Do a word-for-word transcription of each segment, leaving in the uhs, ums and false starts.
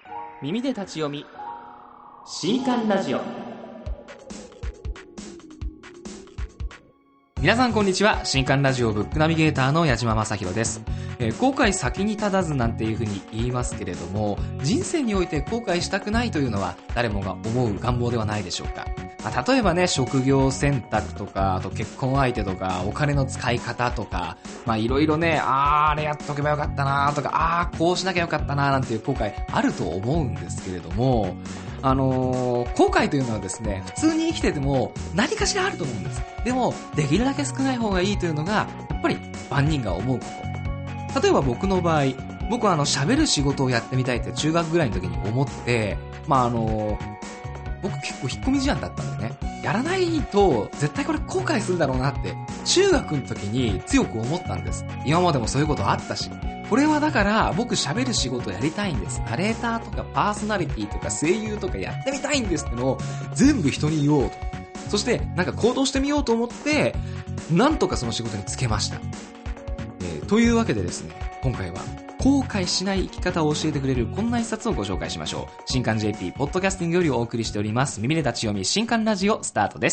耳で立ち読み新刊ラジオ。皆さんこんにちは。新刊ラジオブックナビゲーターの矢島正宏です。えー、後悔先に立たずなんていうふうに言いますけれども、人生において後悔したくないというのは誰もが思う願望ではないでしょうか。まあ、例えばね、職業選択とか、あと結婚相手とか、お金の使い方とか、まあいろいろね、あーあれやっとけばよかったなとか、あーこうしなきゃよかったななんていう後悔あると思うんですけれども、あのー、後悔というのはですね、普通に生きてても何かしらあると思うんです。でもできるだけ少ない方がいいというのがやっぱり万人が思うこと。例えば僕の場合、僕はあの喋る仕事をやってみたいって中学ぐらいの時に思って、まああのー僕結構引っ込み思案だったんでね、やらないと絶対これ後悔するだろうなって中学の時に強く思ったんです。今までもそういうことあったし、これはだから僕喋る仕事やりたいんです。ナレーターとかパーソナリティとか声優とかやってみたいんですってのを全部人に言おうと。そしてなんか行動してみようと思ってなんとかその仕事に就けました。えー、というわけでですね、今回は後悔しない生き方を教えてくれるこんな一冊をご紹介しましょう。新刊 ジェーピー ポッドキャスティングよりお送りしております耳で立ち読み新刊ラジオスタートです。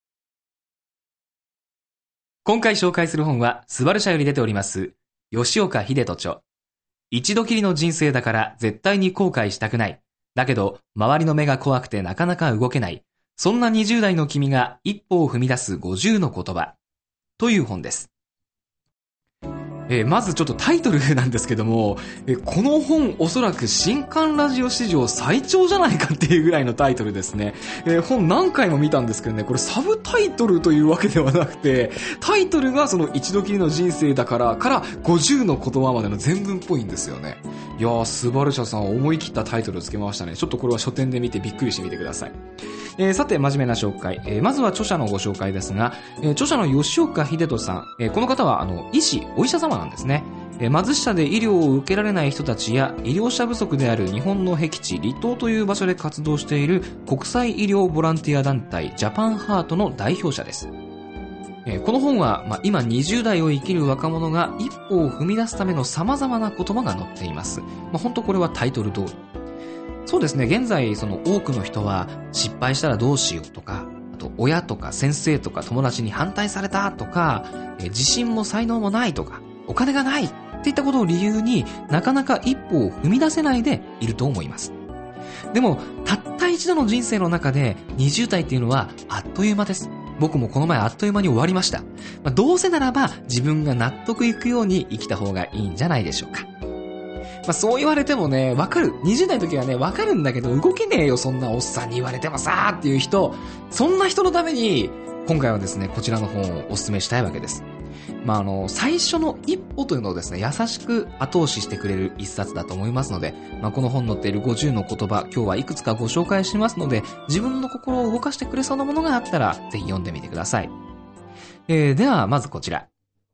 今回紹介する本はスバル社より出ております吉岡秀人著、一度きりの人生だから絶対に後悔したくない、だけど周りの目が怖くてなかなか動けない、そんなにじゅう代の君が一歩を踏み出すごじゅうの言葉という本です。えー、まずちょっとタイトルなんですけども、えー、この本おそらく新刊ラジオ史上最長じゃないかっていうぐらいのタイトルですね。えー、本何回も見たんですけどね、これサブタイトルというわけではなくて、タイトルがその一度きりの人生だからからごじゅうの言葉までの全文っぽいんですよね。いやー、スバル社さん思い切ったタイトルをつけましたね。ちょっとこれは書店で見てびっくりしてみてください。えー、さて真面目な紹介、えー、まずは著者のご紹介ですが、えー、著者の吉岡秀人さん、えー、この方はあの医師、お医者様なんですね。えー、貧しさで医療を受けられない人たちや医療者不足である日本の僻地離島という場所で活動している国際医療ボランティア団体ジャパンハートの代表者です。えー、この本は、まあ、今にじゅう代を生きる若者が一歩を踏み出すための様々な言葉が載っています。まあ、本当これはタイトル通り。そうですね、現在その多くの人は失敗したらどうしようとか、あと親とか先生とか友達に反対されたとか、えー、自信も才能もないとか、お金がないっていったことを理由になかなか一歩を踏み出せないでいると思います。でもたった一度の人生の中でにじゅう代っていうのはあっという間です。僕もこの前あっという間に終わりました。まあ、どうせならば自分が納得いくように生きた方がいいんじゃないでしょうか。まあ、そう言われてもね、わかる。にじゅう代の時はね、わかるんだけど、動けねえよ、そんなおっさんに言われてもさーっていう人、そんな人のために、今回はですね、こちらの本をお勧めしたいわけです。まあ、あの、最初の一歩というのをですね、優しく後押ししてくれる一冊だと思いますので、まあ、この本に載っているごじゅうの言葉、今日はいくつかご紹介しますので、自分の心を動かしてくれそうなものがあったら、ぜひ読んでみてください。えー、では、まずこちら。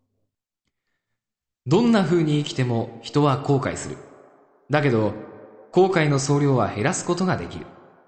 どんな風に生きても人は後悔する。だけど、後悔の総量は減らすことができる。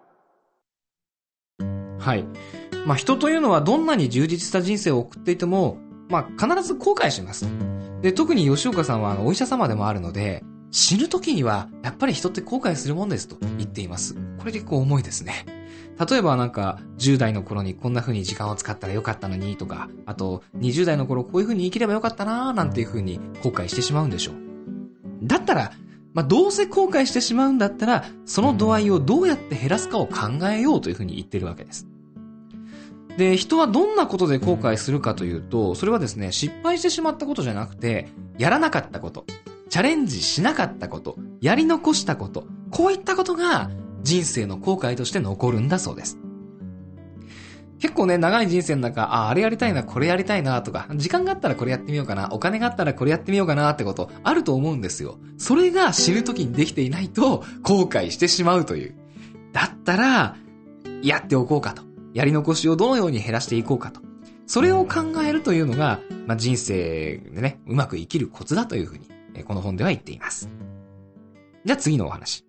はい。まあ、人というのはどんなに充実した人生を送っていても、まあ、必ず後悔します。で、特に吉岡さんはあのお医者様でもあるので、死ぬ時にはやっぱり人って後悔するもんですと言っています。これ結構重いですね。例えばなんかじゅう代の頃にこんな風に時間を使ったらよかったのにとか、あとにじゅう代の頃こういう風に生きればよかったなーなんていう風に後悔してしまうんでしょう。だったら、まあ、どうせ後悔してしまうんだったら、その度合いをどうやって減らすかを考えようという風に言ってるわけです。で、人はどんなことで後悔するかというと、それはですね、失敗してしまったことじゃなくて、やらなかったこと、チャレンジしなかったこと、やり残したこと、こういったことが人生の後悔として残るんだそうです。結構ね、長い人生の中、あ、あれやりたいな、これやりたいなとか、時間があったらこれやってみようかな、お金があったらこれやってみようかなってことあると思うんですよ。それが死ぬ時にできていないと後悔してしまうという。だったら、やっておこうかと。やり残しをどのように減らしていこうかと。それを考えるというのが、まあ、人生でね、うまく生きるコツだというふうに、この本では言っています。じゃあ次のお話。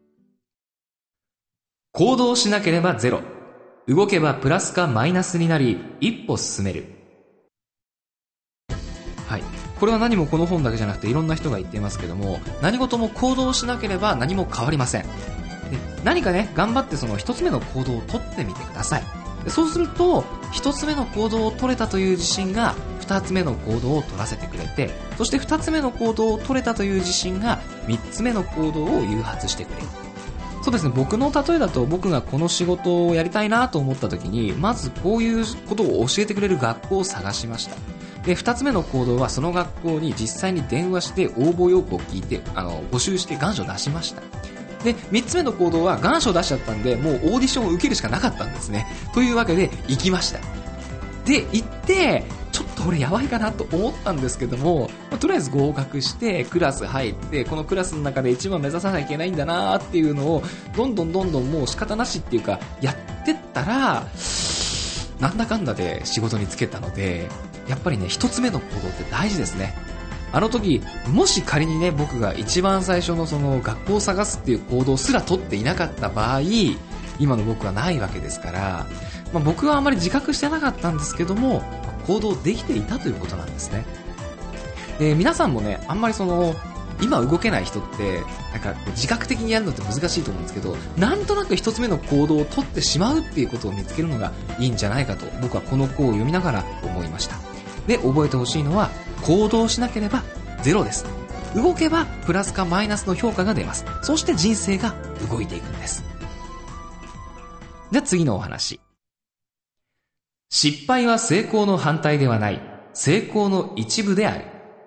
行動しなければゼロ。動けばプラスかマイナスになり、一歩進める。はい。これは何もこの本だけじゃなくていろんな人が言っていますけども、何事も行動しなければ何も変わりません。 何かね、頑張ってその一つ目の行動を取ってみてください。そうすると、一つ目の行動を取れたという自信が二つ目の行動を取らせてくれて、そして二つ目の行動を取れたという自信が三つ目の行動を誘発してくれる。そうですね、僕の例えだと、僕がこの仕事をやりたいなと思った時に、まずこういうことを教えてくれる学校を探しました。で、二つ目の行動はその学校に実際に電話して応募要項を聞いて、あの、募集して願書を出しました。で、三つ目の行動は願書を出しちゃったんで、もうオーディションを受けるしかなかったんですね。というわけで、行きました。で、行って、ちょっと俺やばいかなと思ったんですけども、まあ、とりあえず合格して、クラス入って、このクラスの中で一番目指さなきゃいけないんだなーっていうのを、どんどんどんどんもう仕方なしっていうか、やってったら、なんだかんだで仕事に就けたので、やっぱりね、一つ目の行動って大事ですね。あの時、もし仮にね、僕が一番最初のその学校を探すっていう行動すら取っていなかった場合、今の僕はないわけですから、まあ、僕はあまり自覚してなかったんですけども、行動できていたということなんですね。で、皆さんもね、あんまりその、今動けない人って、なんか自覚的にやるのって難しいと思うんですけど、なんとなく一つ目の行動を取ってしまうっていうことを見つけるのがいいんじゃないかと、僕はこの項を読みながら思いました。で、覚えてほしいのは、行動しなければゼロです。動けばプラスかマイナスの評価が出ます。そして人生が動いていくんです。じゃあ次のお話。失敗は成功の反対ではない。成功の一部である。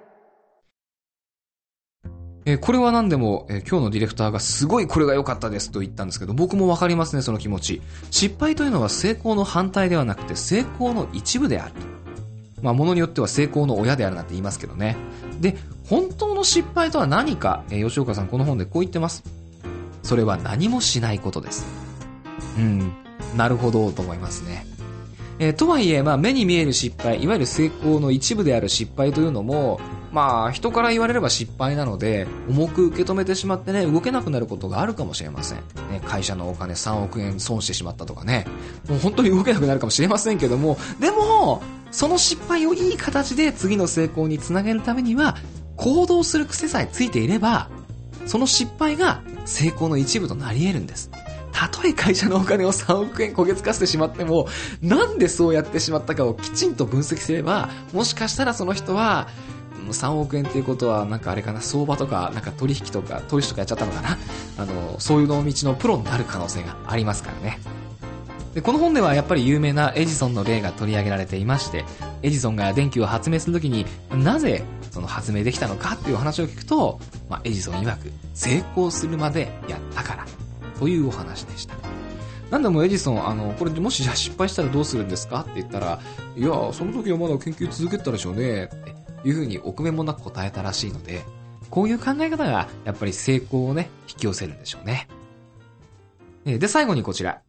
えー、これは何でも、えー、今日のディレクターがすごいこれが良かったですと言ったんですけど、僕もわかりますね、その気持ち。失敗というのは成功の反対ではなくて成功の一部である。まあ、ものによっては成功の親であるなんて言いますけどね。で、本当の失敗とは何か、えー、吉岡さんこの本でこう言ってます。それは何もしないことです。うん、なるほどと思いますね。えー、とはいえ、まあ、目に見える失敗、いわゆる成功の一部である失敗というのも、まあ、人から言われれば失敗なので、重く受け止めてしまってね、動けなくなることがあるかもしれません。ね、会社のお金さんおくえん損してしまったとかね、もう本当に動けなくなるかもしれませんけども、でも、その失敗をいい形で次の成功につなげるためには、行動する癖さえついていれば、その失敗が成功の一部となり得るんです。たとえ会社のお金をさんおくえん焦げつかせてしまっても、なんでそうやってしまったかをきちんと分析すれば、もしかしたらその人は、さんおくえんっていうことは、なんかあれかな、相場とか、なんか取引とか、投資とかやっちゃったのかな。あの、そういうの道のプロになる可能性がありますからね。で、この本ではやっぱり有名なエジソンの例が取り上げられていまして、エジソンが電気を発明するときになぜその発明できたのかっていう話を聞くと、まあ、エジソン曰く成功するまでやったからというお話でした。なんでもエジソン、あの、これもしじゃあ失敗したらどうするんですかって言ったら、いや、その時はまだ研究続けてたでしょうねっていうふうに臆面もなく答えたらしいので、こういう考え方がやっぱり成功をね、引き寄せるんでしょうね。で、最後にこちら。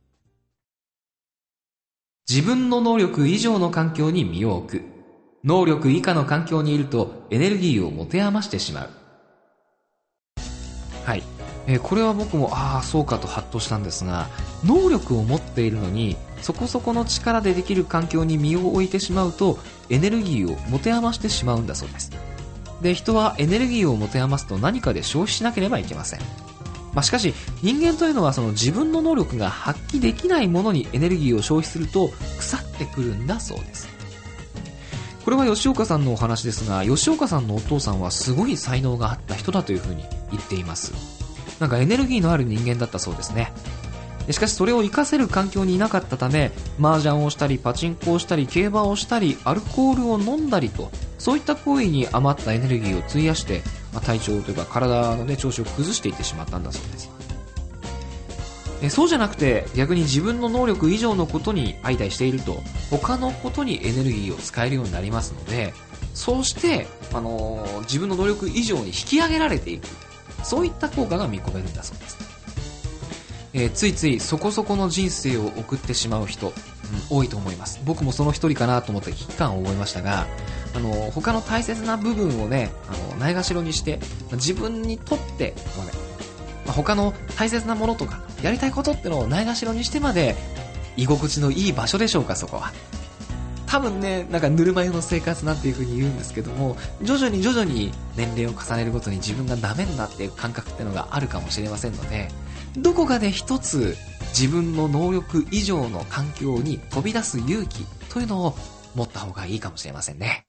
自分の能力以上の環境に身を置く。能力以下の環境にいるとエネルギーを持て余してしまう。はい。えー、これは僕も、ああ、そうかとハッとしたんですが、能力を持っているのに、そこそこの力でできる環境に身を置いてしまうと、エネルギーを持て余してしまうんだそうです。で、人はエネルギーを持て余すと何かで消費しなければいけません。まあ、しかし人間というのはその自分の能力が発揮できないものにエネルギーを消費すると腐ってくるんだそうです。これは吉岡さんのお話ですが、吉岡さんのお父さんはすごい才能があった人だというふうに言っています。なんかエネルギーのある人間だったそうですね。しかしそれを活かせる環境にいなかったため、麻雀をしたりパチンコをしたり競馬をしたりアルコールを飲んだりと、そういった行為に余ったエネルギーを費やして、まあ、体調というか体の、ね、調子を崩していってしまったんだそうです。えそうじゃなくて逆に自分の能力以上のことに相対していると他のことにエネルギーを使えるようになりますので、そうして、あのー、自分の能力以上に引き上げられていく、そういった効果が見込めるんだそうです。えー、ついついそこそこの人生を送ってしまう人、うん、多いと思います。僕もその一人かなと思って危機感を覚えましたが、あのー、他の大切な部分をね、あのー、ないがしろにして自分にとって、まあねまあ、他の大切なものとかやりたいことってのをないがしろにしてまで居心地のいい場所でしょうか、そこは。 多分ね、なんかぬるま湯の生活なんていう風に言うんですけども、徐々に徐々に年齢を重ねるごとに自分がダメになっていく感覚ってのがあるかもしれませんので、どこかで一つ自分の能力以上の環境に飛び出す勇気というのを持った方がいいかもしれませんね。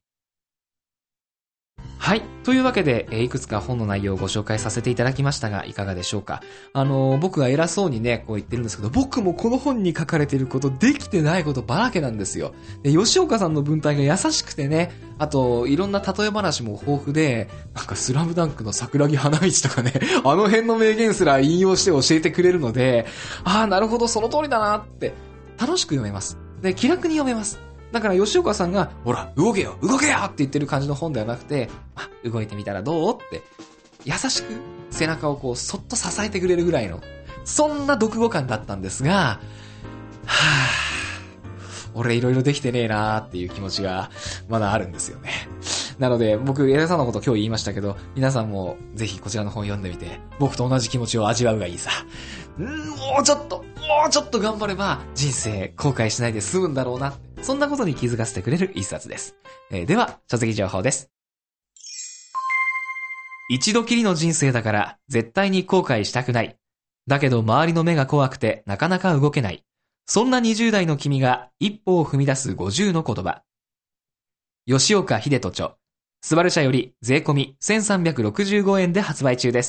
はい。というわけで、いくつか本の内容をご紹介させていただきましたが、いかがでしょうか。あの、僕が偉そうにね、こう言ってるんですけど、僕もこの本に書かれていること、できてないことばらけなんですよ。で、吉岡さんの文体が優しくてね、あと、いろんな例え話も豊富で、なんかスラムダンクの桜木花道とかね、あの辺の名言すら引用して教えてくれるので、ああ、なるほど、その通りだなって、楽しく読めます。で、気楽に読めます。だから吉岡さんが、ほら、動けよ動けよって言ってる感じの本ではなくて、あ、動いてみたらどうって、優しく背中をこう、そっと支えてくれるぐらいの、そんな読後感だったんですが、はぁ、俺いろいろできてねえなーっていう気持ちが、まだあるんですよね。なので、僕、偉そうなこと今日言いましたけど、皆さんもぜひこちらの本読んでみて、僕と同じ気持ちを味わうがいいさ。んー、もうちょっと、もうちょっと頑張れば、人生後悔しないで済むんだろうな。そんなことに気づかせてくれる一冊です。えー、では、書籍情報です。一度きりの人生だから絶対に後悔したくない。だけど周りの目が怖くてなかなか動けない。そんなにじゅう代の君が一歩を踏み出すごじゅうの言葉。吉岡秀人著。スバル社より税込みせんさんびゃくろくじゅうごえんで発売中です。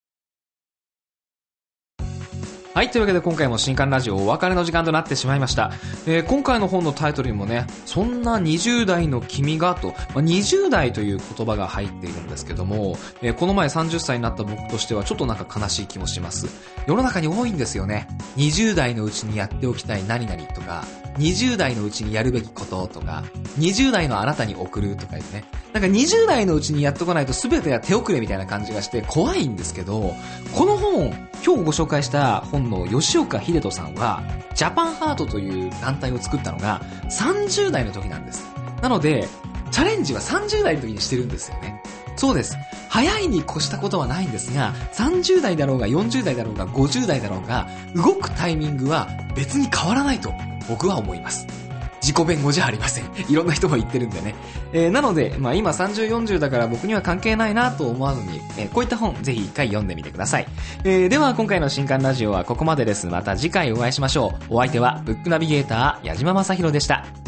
はい、というわけで今回も新刊ラジオお別れの時間となってしまいました。えー、今回の本のタイトルにもね、そんなにじゅう代の君がと、まあ、にじゅう代という言葉が入っているんですけども、えー、この前さんじゅっさいになった僕としてはちょっとなんか悲しい気もします。世の中に多いんですよね。にじゅう代のうちにやっておきたい何々とか、にじゅう代のうちにやるべきこととか、にじゅう代のあなたに送るとか言ってね。なんかにじゅう代のうちにやっとかないと全てが手遅れみたいな感じがして怖いんですけど、この本、今日ご紹介した本の吉岡秀人さんは、ジャパンハートという団体を作ったのがさんじゅう代の時なんです。なので、チャレンジはさんじゅう代の時にしてるんですよね。そうです。早いに越したことはないんですが、さんじゅう代だろうがよんじゅう代だろうがごじゅう代だろうが、動くタイミングは別に変わらないと僕は思います。自己弁護じゃありません。いろんな人が言ってるんでね。えー、なので、まあ今さんじゅう、よんじゅうだから僕には関係ないなと思わずに、えー、こういった本ぜひ一回読んでみてください。えー、では今回の新刊ラジオはここまでです。また次回お会いしましょう。お相手はブックナビゲーター矢島正宏でした。